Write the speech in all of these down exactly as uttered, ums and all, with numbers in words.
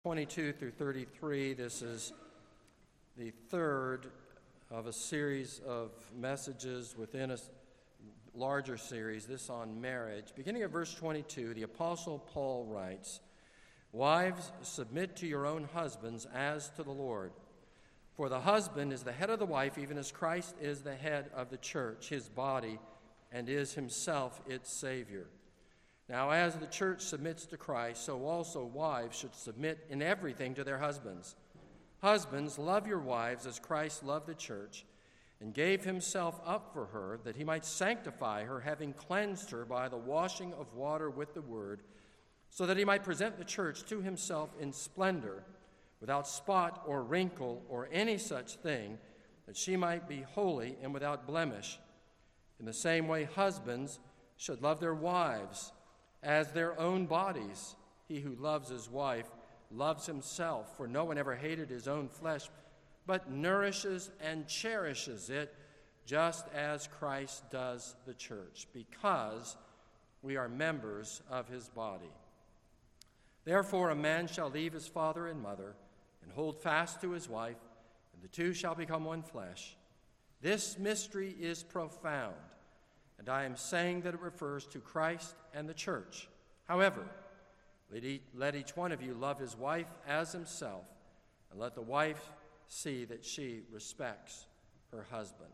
twenty-two through thirty-three, this is the third of a series of messages within a larger series, this on marriage. Beginning at verse twenty-two, the Apostle Paul writes, "Wives, submit to your own husbands as to the Lord. For the husband is the head of the wife, even as Christ is the head of the church, his body, and is himself its Savior. Now, as the church submits to Christ, so also wives should submit in everything to their husbands. Husbands, love your wives as Christ loved the church and gave himself up for her, that he might sanctify her, having cleansed her by the washing of water with the word, so that he might present the church to himself in splendor, without spot or wrinkle or any such thing, that she might be holy and without blemish. In the same way, husbands should love their wives as their own bodies. He who loves his wife loves himself, for no one ever hated his own flesh, but nourishes and cherishes it, just as Christ does the church, because we are members of his body. Therefore a man shall leave his father and mother, and hold fast to his wife, and the two shall become one flesh. This mystery is profound, and I am saying that it refers to Christ and the church. However, let each one of you love his wife as himself, and let the wife see that she respects her husband."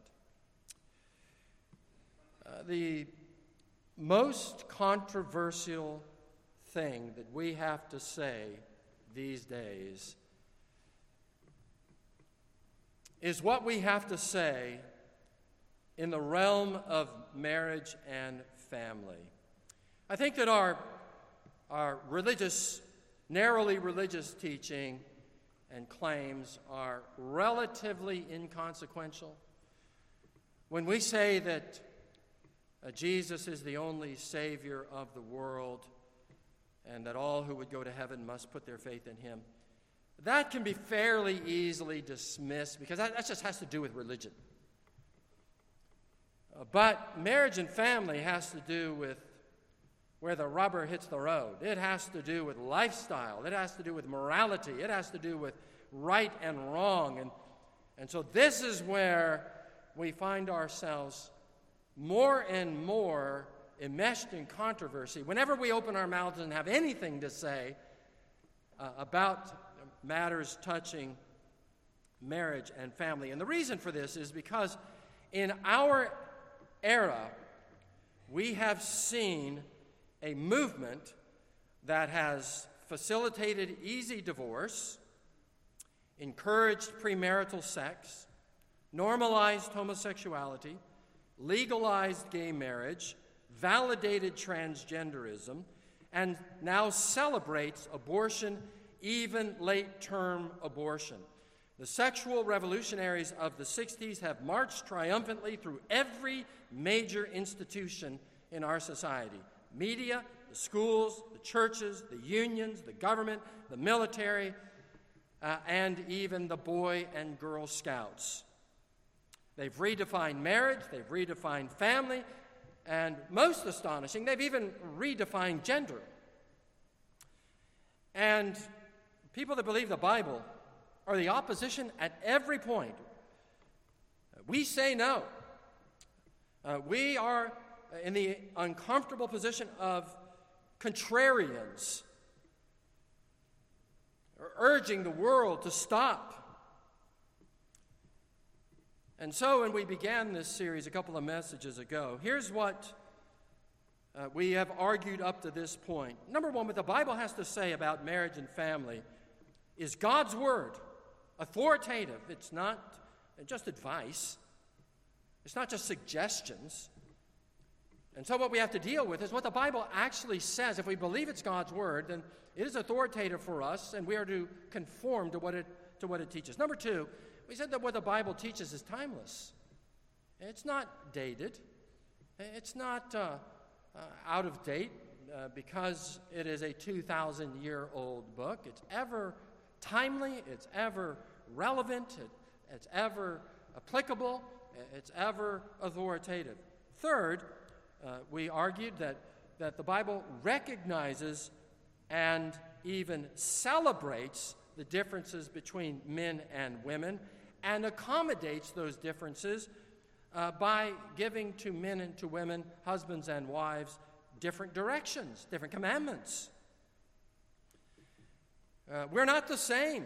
Uh, the most controversial thing that we have to say these days is what we have to say in the realm of marriage and family. I think that our, our religious, narrowly religious teaching and claims are relatively inconsequential. When we say that uh, Jesus is the only Savior of the world and that all who would go to heaven must put their faith in him, that can be fairly easily dismissed because that, that just has to do with religion. Uh, but marriage and family has to do with where the rubber hits the road. It has to do with lifestyle. It has to do with morality. It has to do with right and wrong. And, and so this is where we find ourselves more and more enmeshed in controversy. Whenever we open our mouths and have anything to say uh, about matters touching marriage and family. And the reason for this is because in our era, we have seen a movement that has facilitated easy divorce, encouraged premarital sex, normalized homosexuality, legalized gay marriage, validated transgenderism, and now celebrates abortion, even late-term abortion. The sexual revolutionaries of the sixties have marched triumphantly through every major institution in our society: media, the schools, the churches, the unions, the government, the military, uh, and even the Boy and Girl Scouts. They've redefined marriage, they've redefined family, and most astonishing, they've even redefined gender. And people that believe the Bible are the opposition at every point. We say no. Uh, we are in the uncomfortable position of contrarians, urging the world to stop. And so when we began this series a couple of messages ago, here's what uh, we have argued up to this point. Number one, what the Bible has to say about marriage and family is God's word, authoritative. It's not just advice. It's not just suggestions. And so what we have to deal with is what the Bible actually says. If we believe it's God's word, then it is authoritative for us, and we are to conform to what it, to what it teaches. Number two, we said that what the Bible teaches is timeless. It's not dated. It's not uh, uh, out of date uh, because it is a two thousand year old book. It's ever timely. It's ever relevant. It, it's ever applicable. It's ever authoritative. Third, uh, we argued that, that the Bible recognizes and even celebrates the differences between men and women and accommodates those differences uh, by giving to men and to women, husbands and wives, different directions, different commandments. Uh, we're not the same.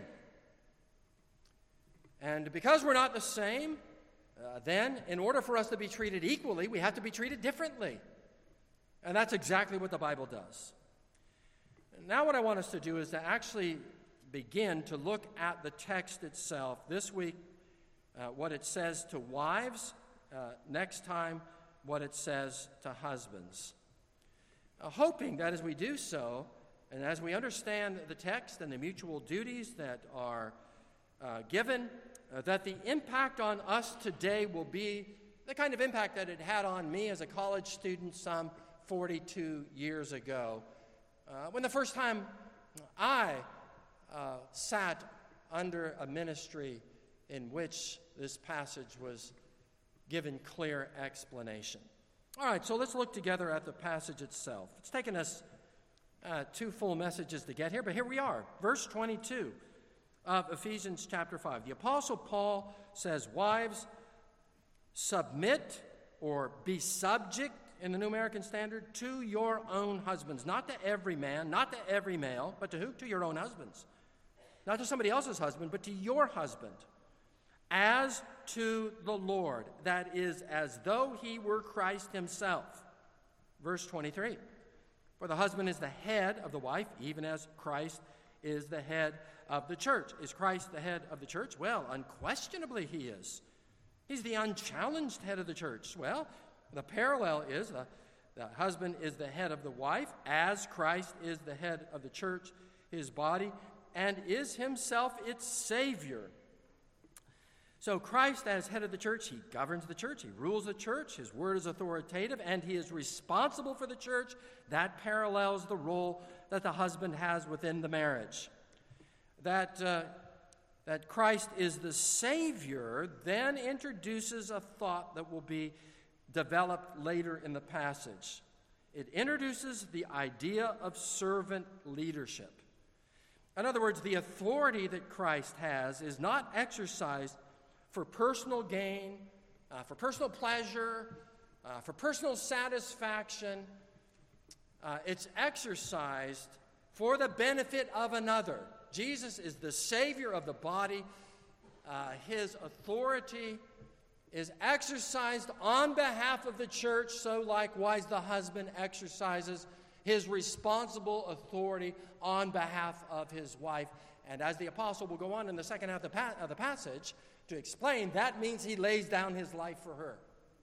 And because we're not the same, uh, then in order for us to be treated equally, we have to be treated differently. And that's exactly what the Bible does. Now what I want us to do is to actually begin to look at the text itself. This week, uh, what it says to wives. Uh, next time, what it says to husbands. Uh, hoping that as we do so, and as we understand the text and the mutual duties that are uh, given, uh, that the impact on us today will be the kind of impact that it had on me as a college student some forty-two years ago, uh, when the first time I uh, sat under a ministry in which this passage was given clear explanation. All right, so let's look together at the passage itself. It's taken us uh, two full messages to get here, but here we are. Verse twenty-two of Ephesians chapter five. The Apostle Paul says, wives, submit or be subject in the New American Standard to your own husbands. Not to every man, not to every male, but to who? To your own husbands. Not to somebody else's husband, but to your husband. As to the Lord, that is, as though he were Christ himself. Verse twenty-three, for the husband is the head of the wife, even as Christ is the head of the church. Is Christ the head of the church? Well, unquestionably he is. He's the unchallenged head of the church. Well, the parallel is the, the husband is the head of the wife, as Christ is the head of the church, his body, and is himself its Savior. So Christ, as head of the church, he governs the church, he rules the church, his word is authoritative, and he is responsible for the church. That parallels the role that the husband has within the marriage. That, uh, that Christ is the Savior then introduces a thought that will be developed later in the passage. It introduces the idea of servant leadership. In other words, the authority that Christ has is not exercised for personal gain, uh, for personal pleasure, uh, for personal satisfaction. Uh, it's exercised for the benefit of another. Jesus is the Savior of the body. Uh, his authority is exercised on behalf of the church, so likewise the husband exercises his responsible authority on behalf of his wife. And as the apostle will go on in the second half of the, pa- of the passage to explain, that means he lays down his life for her.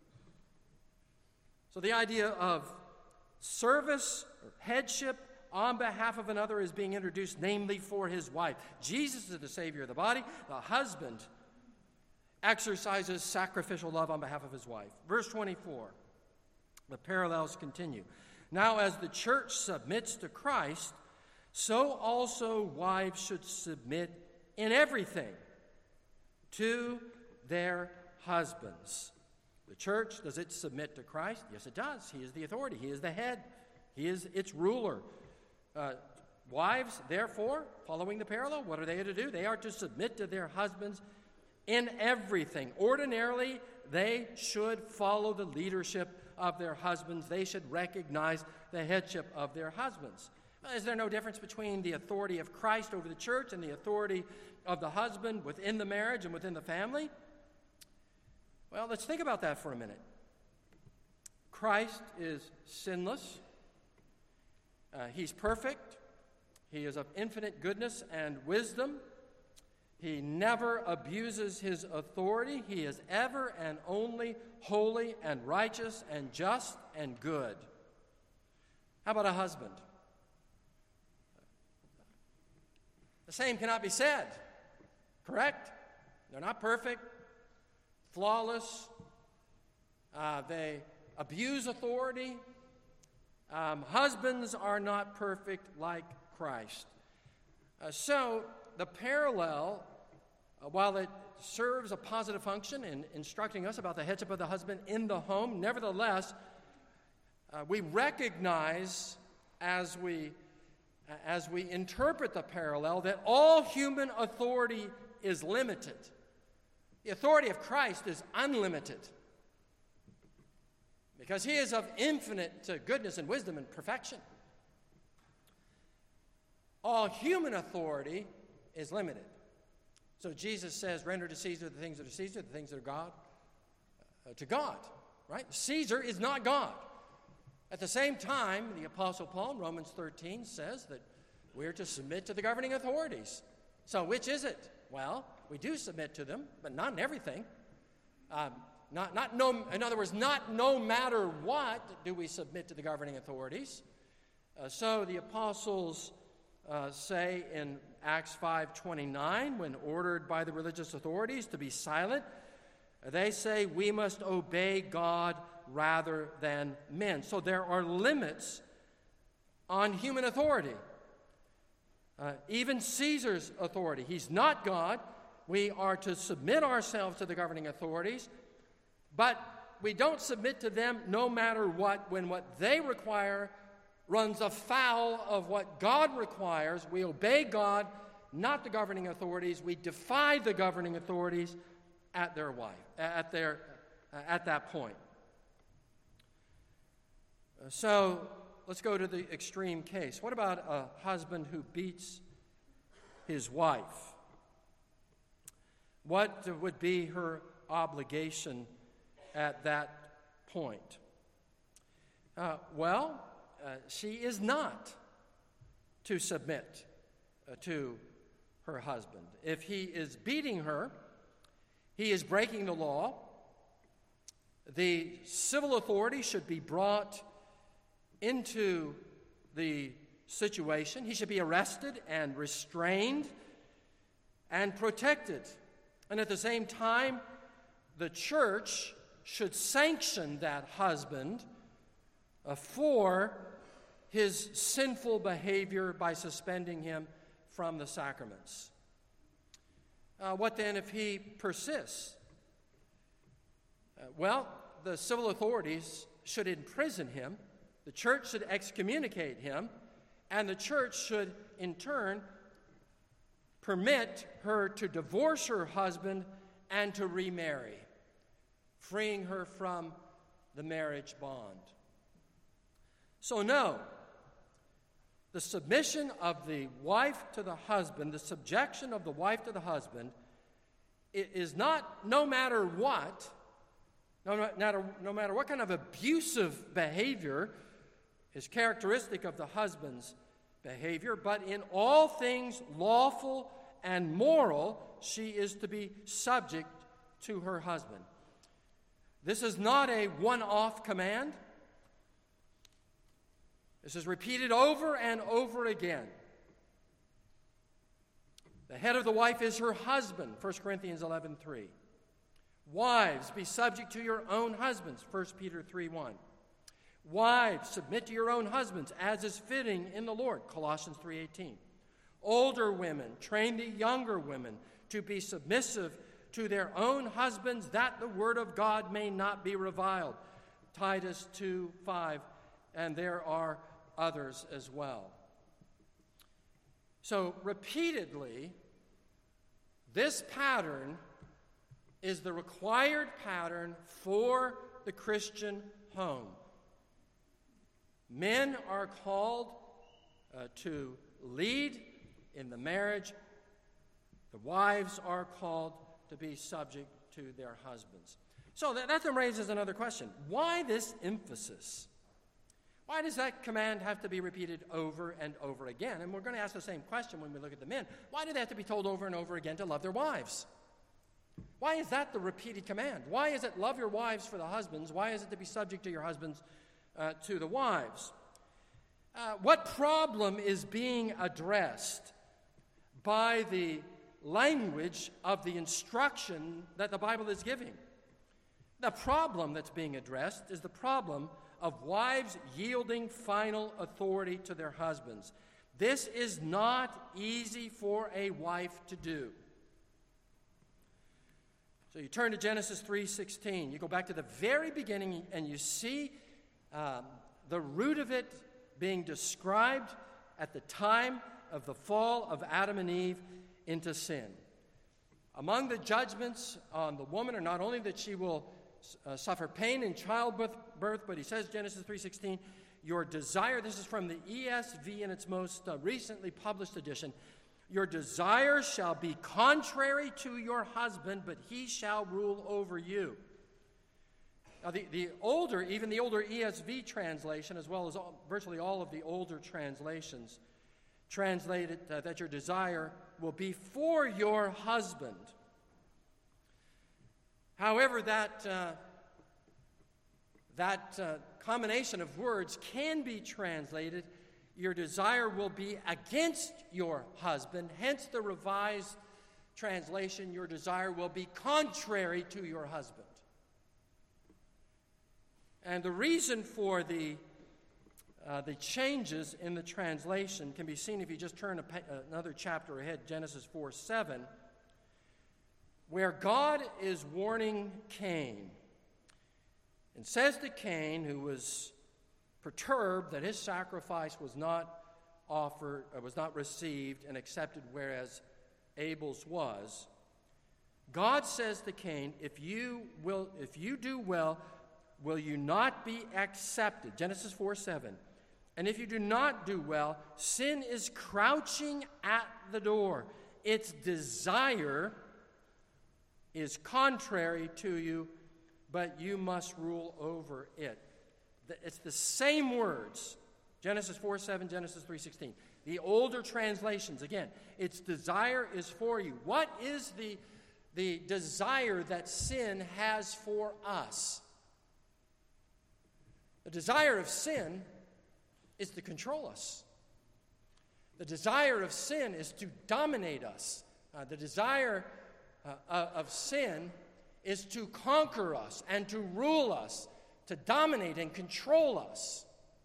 So the idea of service or headship on behalf of another is being introduced, namely for his wife. Jesus is the Savior of the body. The husband exercises sacrificial love on behalf of his wife. Verse twenty-four, the parallels continue. Now, as the church submits to Christ, so also wives should submit in everything to their husbands. The church, does it submit to Christ? Yes, it does. He is the authority. He is the head. He is its ruler. Uh, wives, therefore, following the parallel, what are they to do? They are to submit to their husbands in everything. Ordinarily, they should follow the leadership of their husbands. They should recognize the headship of their husbands. Is there no difference between the authority of Christ over the church and the authority of the husband within the marriage and within the family? Well, let's think about that for a minute. Christ is sinless. Uh, he's perfect. He is of infinite goodness and wisdom. He never abuses his authority. He is ever and only holy and righteous and just and good. How about a husband? The same cannot be said, correct? They're not perfect, flawless. Uh, they abuse authority. Um, husbands are not perfect like Christ. Uh, so the parallel, uh, while it serves a positive function in instructing us about the headship of the husband in the home, nevertheless, uh, we recognize as we as we interpret the parallel, that all human authority is limited. The authority of Christ is unlimited, because he is of infinite goodness and wisdom and perfection. All human authority is limited. So Jesus says, render to Caesar the things that are Caesar, the things that are God, uh, to God, right? Caesar is not God. At the same time, the Apostle Paul in Romans thirteen says that we're to submit to the governing authorities. So which is it? Well, we do submit to them, but not in everything. Um, not, not no, in other words, not no matter what do we submit to the governing authorities. Uh, so the apostles uh, say in Acts five twenty-nine, when ordered by the religious authorities to be silent, they say we must obey God rather than men. So there are limits on human authority. Uh, even Caesar's authority. He's not God. We are to submit ourselves to the governing authorities, but we don't submit to them no matter what, when what they require runs afoul of what God requires. We obey God, not the governing authorities. We defy the governing authorities at their wife, at their, at that point. So let's go to the extreme case. What about a husband who beats his wife? What would be her obligation at that point? Uh, well, uh, she is not to submit uh, to her husband. If he is beating her, he is breaking the law. The civil authority should be brought into the situation. He should be arrested and restrained and protected. And at the same time, the church should sanction that husband uh, for his sinful behavior by suspending him from the sacraments. Uh, what then if he persists? Uh, well, the civil authorities should imprison him. The church should excommunicate him, and the church should, in turn, permit her to divorce her husband and to remarry, freeing her from the marriage bond. So no, the submission of the wife to the husband, the subjection of the wife to the husband, it is not no matter what, no matter, no matter what kind of abusive behavior is characteristic of the husband's behavior, but in all things lawful and moral, she is to be subject to her husband. This is not a one-off command. This is repeated over and over again. The head of the wife is her husband, First Corinthians eleven three. Wives, be subject to your own husbands, First Peter three one. Wives, submit to your own husbands, as is fitting in the Lord, Colossians three eighteen. Older women, train the younger women to be submissive to their own husbands, that the word of God may not be reviled, Titus two five, and there are others as well. So repeatedly, this pattern is the required pattern for the Christian home. Men are called uh, to lead in the marriage. The wives are called to be subject to their husbands. So that, that then raises another question. Why this emphasis? Why does that command have to be repeated over and over again? And we're going to ask the same question when we look at the men. Why do they have to be told over and over again to love their wives? Why is that the repeated command? Why is it love your wives for the husbands? Why is it to be subject to your husbands uh, to the wives? Uh, what problem is being addressed by the language of the instruction that the Bible is giving? The problem that's being addressed is the problem of wives yielding final authority to their husbands. This is not easy for a wife to do. So you turn to Genesis three sixteen. You go back to the very beginning and you see um, the root of it being described at the time of the fall of Adam and Eve into sin. Among the judgments on the woman are not only that she will uh, suffer pain in childbirth, birth, but he says, Genesis three sixteen, your desire, this is from the E S V in its most uh, recently published edition, your desire shall be contrary to your husband, but he shall rule over you. Now, the, the older, even the older E S V translation, as well as all, virtually all of the older translations, translate it uh, that your desire will be for your husband. However, that, uh, that uh, combination of words can be translated, your desire will be against your husband. Hence the Revised Translation, your desire will be contrary to your husband. And the reason for the Uh, the changes in the translation can be seen if you just turn a pa- another chapter ahead, Genesis four seven, where God is warning Cain and says to Cain, who was perturbed that his sacrifice was not offered, or was not received and accepted, whereas Abel's was, God says to Cain, if you will, if you do well, will you not be accepted? Genesis four seven. And if you do not do well, sin is crouching at the door. Its desire is contrary to you, but you must rule over it. It's the same words, Genesis four seven, Genesis three sixteen. The older translations, again, its desire is for you. What is the, the desire that sin has for us? The desire of sin is to control us. The desire of sin is to dominate us. Uh, the desire uh, of sin is to conquer us and to rule us, to dominate and control us.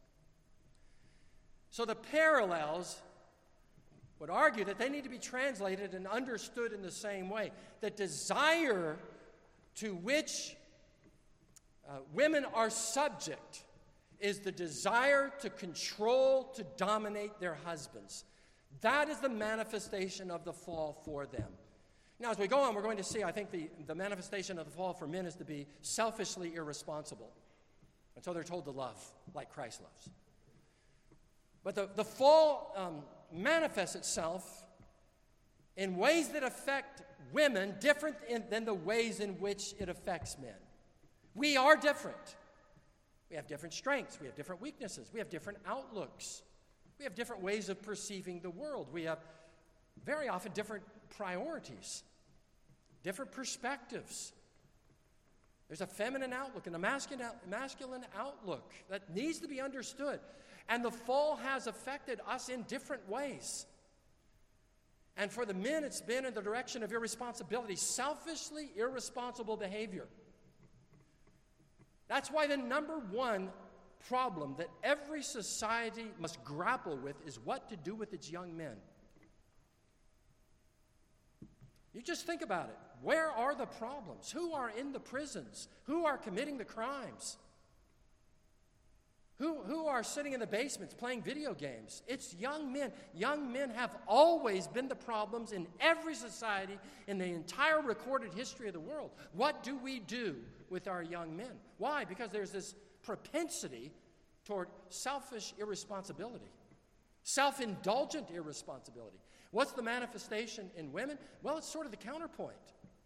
So the parallels would argue that they need to be translated and understood in the same way. The desire to which uh, women are subject is the desire to control, to dominate their husbands. That is the manifestation of the fall for them. Now, as we go on, we're going to see, I think, the, the manifestation of the fall for men is to be selfishly irresponsible. And so they're told to love like Christ loves. But the, the fall um, manifests itself in ways that affect women different in, than the ways in which it affects men. We are different. We have different strengths. We have different weaknesses. We have different outlooks. We have different ways of perceiving the world. We have very often different priorities, different perspectives. There's a feminine outlook and a masculine, masculine outlook that needs to be understood. And the fall has affected us in different ways. And for the men, it's been in the direction of irresponsibility, selfishly irresponsible behavior. That's why the number one problem that every society must grapple with is what to do with its young men. You just think about it. Where are the problems? Who are in the prisons? Who are committing the crimes? Who, who are sitting in the basements playing video games? It's young men. Young men have always been the problems in every society in the entire recorded history of the world. What do we do with our young men? Why? Because there's this propensity toward selfish irresponsibility, self-indulgent irresponsibility. What's the manifestation in women? Well, it's sort of the counterpoint.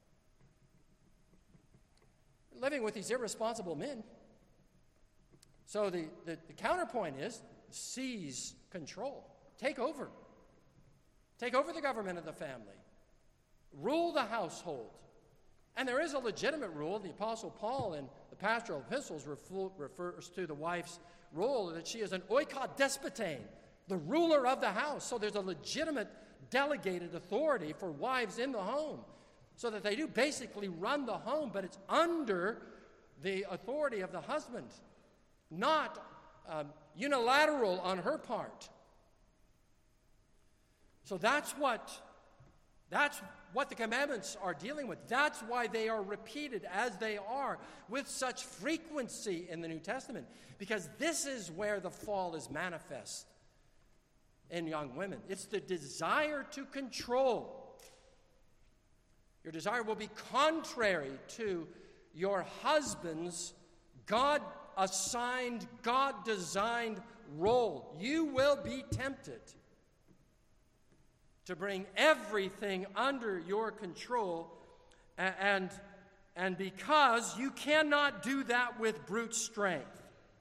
Living with these irresponsible men. So the, the, the counterpoint is seize control. Take over. Take over the government of the family. Rule the household. And there is a legitimate rule. The Apostle Paul in the pastoral epistles refu- refers to the wife's role that she is an oikos despotein, the ruler of the house. So there's a legitimate delegated authority for wives in the home so that they do basically run the home, but it's under the authority of the husband. Not um, unilateral on her part. So that's what, that's what the commandments are dealing with. That's why they are repeated as they are with such frequency in the New Testament, because this is where the fall is manifest. in young women. It's the desire to control. Your desire will be contrary to your husband's God-assigned, God-designed role. You will be tempted to bring everything under your control, and, and because you cannot do that with brute strength,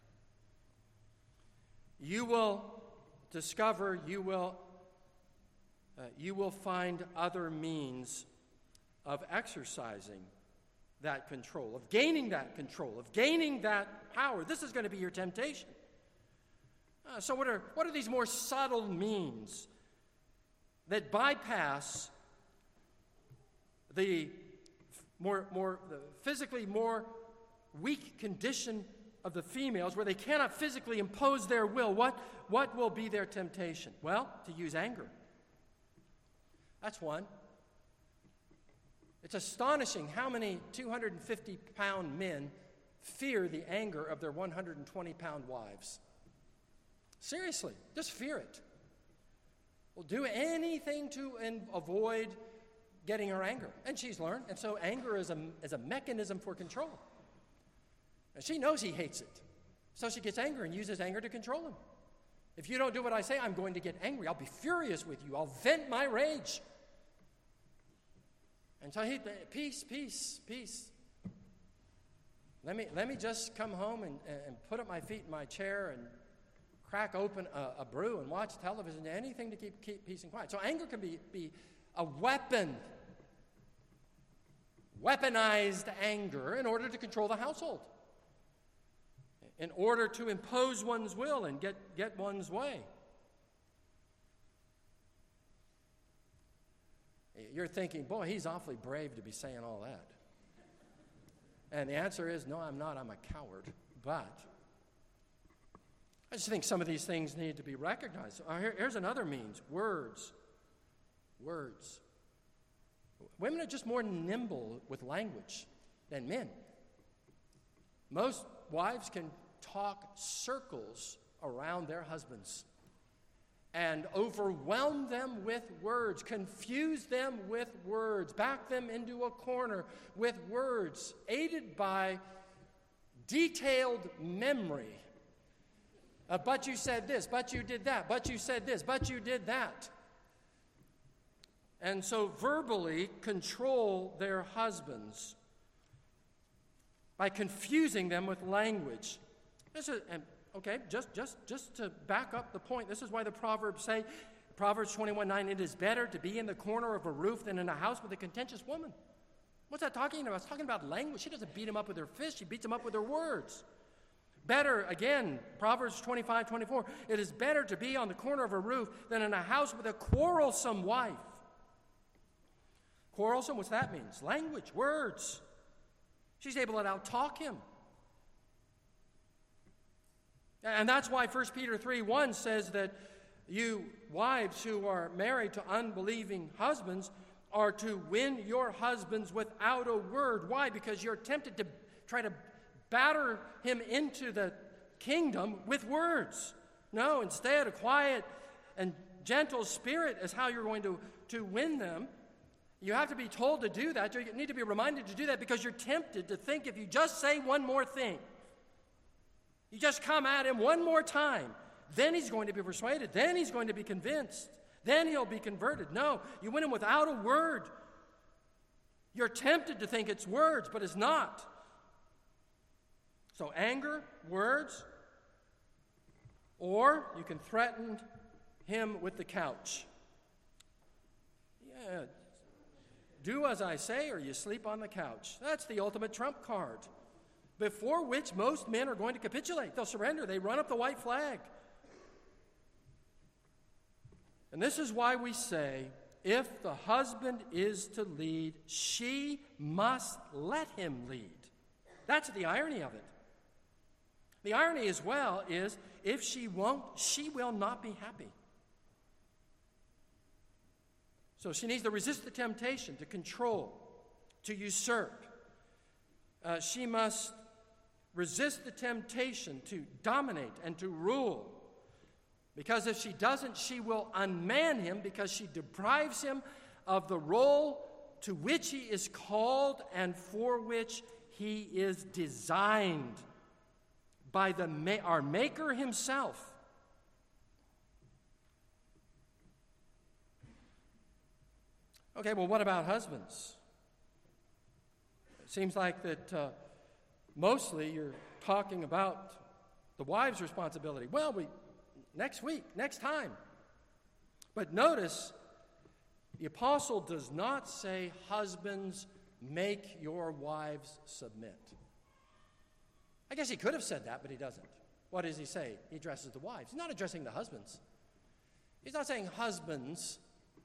you will discover, you will, uh, you will find other means of exercising that control, of gaining that control, of gaining that power. This is going to be your temptation. Uh, so what are, what are these more subtle means that bypass the more, more the physically more weak condition of the females, where they cannot physically impose their will? What, what will be their temptation? Well, to use anger. That's one. It's astonishing how many two hundred fifty pound men fear the anger of their one hundred twenty pound wives. Seriously, just fear it. Will do anything to in, avoid getting her anger. And she's learned. And so anger is a, is a mechanism for control. And she knows he hates it. So she gets angry and uses anger to control him. If you don't do what I say, I'm going to get angry. I'll be furious with you. I'll vent my rage. And so he, peace, peace, peace. Let me, let me just come home and, and put up my feet in my chair and crack open a, a brew and watch television, anything to keep, keep peace and quiet. So anger can be, be a weapon, weaponized anger in order to control the household, in order to impose one's will and get, get one's way. You're thinking, boy, he's awfully brave to be saying all that. And the answer is, no, I'm not. I'm a coward. But I just think some of these things need to be recognized. Uh, here, here's another means. Words. Words. Women are just more nimble with language than men. Most wives can talk circles around their husbands and overwhelm them with words, confuse them with words, back them into a corner with words, aided by detailed memory. Uh, but you said this, but you did that, but you said this, but you did that. And so verbally control their husbands by confusing them with language. This is, and okay, just, just, just to back up the point, this is why the Proverbs say, Proverbs twenty-one nine, it is better to be in the corner of a roof than in a house with a contentious woman. What's that talking about? It's talking about language. She doesn't beat him up with her fist, she beats him up with her words. Better, again, Proverbs twenty-five twenty-four, it is better to be on the corner of a roof than in a house with a quarrelsome wife. Quarrelsome, what's that mean? It's language, words. She's able to out-talk him. And that's why First Peter three one says that you wives who are married to unbelieving husbands are to win your husbands without a word. Why? Because you're tempted to try to batter him into the kingdom with words. No, instead, a quiet and gentle spirit is how you're going to, to win them. You have to be told to do that. You need to be reminded to do that because you're tempted to think if you just say one more thing, you just come at him one more time, then he's going to be persuaded. Then he's going to be convinced. Then he'll be converted. No, you win him without a word. You're tempted to think it's words, but it's not. So anger, words, or you can threaten him with the couch. Yeah, do as I say or you sleep on the couch. That's the ultimate trump card, before which most men are going to capitulate. They'll surrender. They run up the white flag. And this is why we say, if the husband is to lead, she must let him lead. That's the irony of it. The irony as well is, if she won't, she will not be happy. So she needs to resist the temptation to control, to usurp. Uh, she must resist the temptation to dominate and to rule. Because if she doesn't, she will unman him, because she deprives him of the role to which he is called and for which he is designed by the ma- our Maker himself. Okay, well, what about husbands? It seems like that uh, mostly you're talking about the wife's responsibility. Well, we next week, next time. But notice, the apostle does not say, husbands, make your wives submit. I guess he could have said that, but he doesn't. What does he say? He addresses the wives. He's not addressing the husbands. He's not saying, husbands,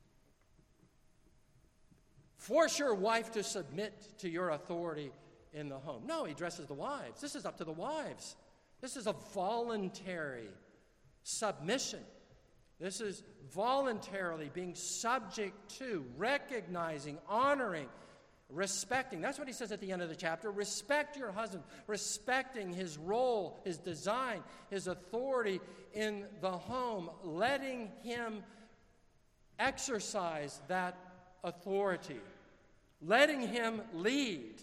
force your wife to submit to your authority in the home. No, he addresses the wives. This is up to the wives. This is a voluntary submission. This is voluntarily being subject to, recognizing, honoring, respecting. That's what he says at the end of the chapter. Respect your husband, respecting his role, his design, his authority in the home, letting him exercise that authority, letting him lead.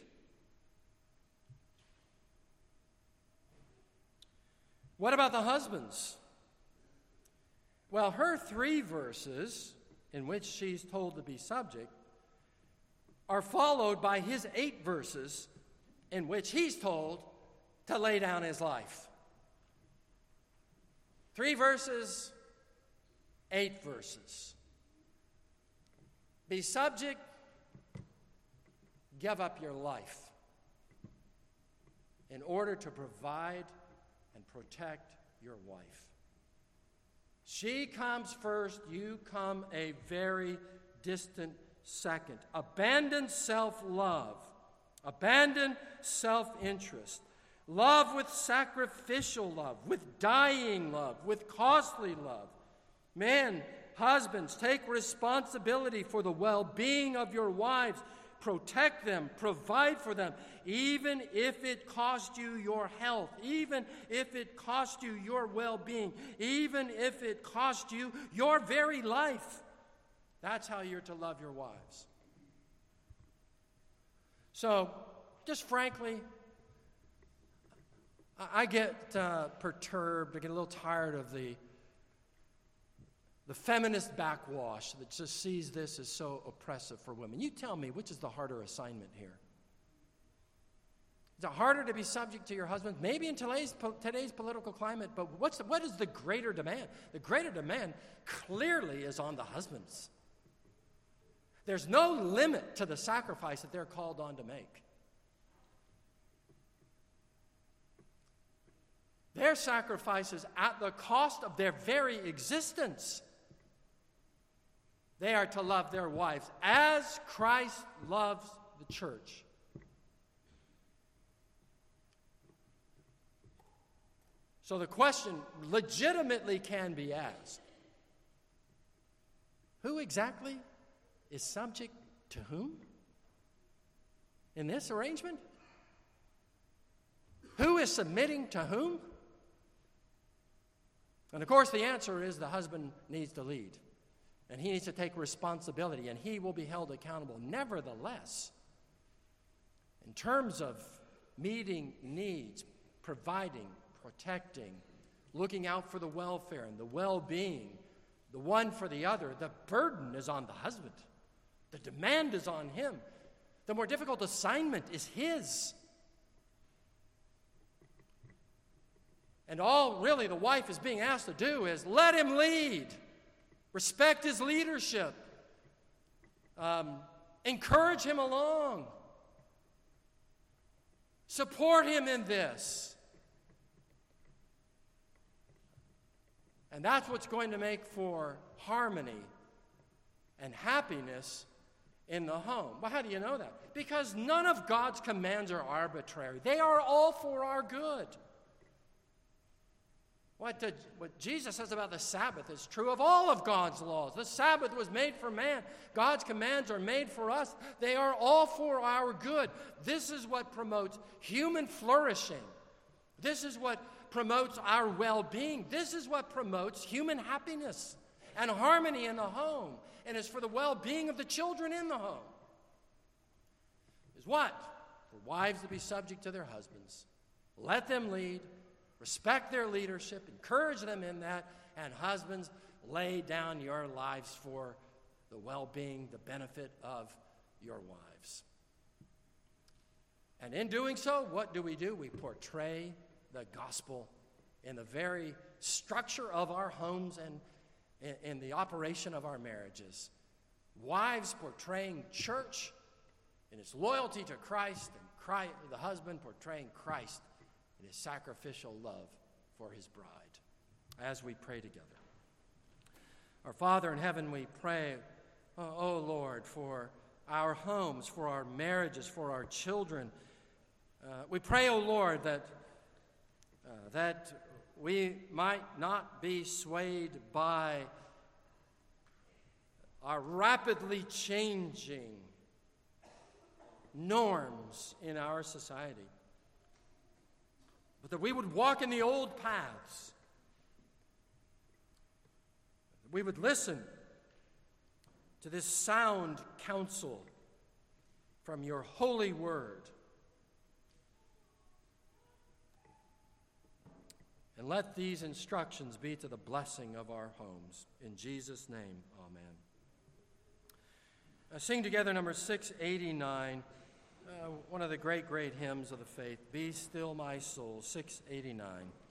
What about the husbands? Well, her three verses in which she's told to be subject are followed by his eight verses in which he's told to lay down his life. Three verses, eight verses. Be subject, give up your life in order to provide and protect your wife. She comes first, you come a very distant second. Abandon self-love. Abandon self-interest. Love with sacrificial love, with dying love, with costly love. Men, husbands, take responsibility for the well-being of your wives. Protect them, provide for them, even if it costs you your health, even if it costs you your well-being, even if it costs you your very life. That's how you're to love your wives. So, just frankly, I get uh, perturbed, I get a little tired of the The feminist backwash that just sees this as so oppressive for women. You tell me, which is the harder assignment here? Is it harder to be subject to your husband? Maybe in today's, today's political climate, but what's the, what is the greater demand? The greater demand clearly is on the husbands. There's no limit to the sacrifice that they're called on to make. Their sacrifice is at the cost of their very existence. They are to love their wives as Christ loves the church. So the question legitimately can be asked, who exactly is subject to whom in this arrangement? Who is submitting to whom? And of course the answer is the husband needs to lead. And he needs to take responsibility, and he will be held accountable. Nevertheless, in terms of meeting needs, providing, protecting, looking out for the welfare and the well-being, the one for the other, the burden is on the husband. The demand is on him. The more difficult assignment is his. And all really the wife is being asked to do is let him lead. Respect his leadership. Um, encourage him along. Support him in this. And that's what's going to make for harmony and happiness in the home. Well, how do you know that? Because none of God's commands are arbitrary. They are all for our good. What, did, what Jesus says about the Sabbath is true of all of God's laws. The Sabbath was made for man. God's commands are made for us. They are all for our good. This is what promotes human flourishing. This is what promotes our well-being. This is what promotes human happiness and harmony in the home, and is for the well-being of the children in the home. Is what? For wives to be subject to their husbands. Let them lead, respect their leadership, encourage them in that, and husbands, lay down your lives for the well-being, the benefit of your wives. And in doing so, what do we do? We portray the gospel in the very structure of our homes and in, in the operation of our marriages. Wives portraying church in its loyalty to Christ, and Christ, the husband portraying Christ in his sacrificial love for his bride. As we pray together. Our Father in heaven, we pray, oh, oh Lord, for our homes, for our marriages, for our children. Uh, we pray, oh Lord, that, uh, that we might not be swayed by our rapidly changing norms in our society, but that we would walk in the old paths. We would listen to this sound counsel from your holy word. And let these instructions be to the blessing of our homes. In Jesus' name, amen. Now sing together number six eighty-nine, uh, one of the great, great hymns of the faith, Be Still My Soul, six eighty-nine.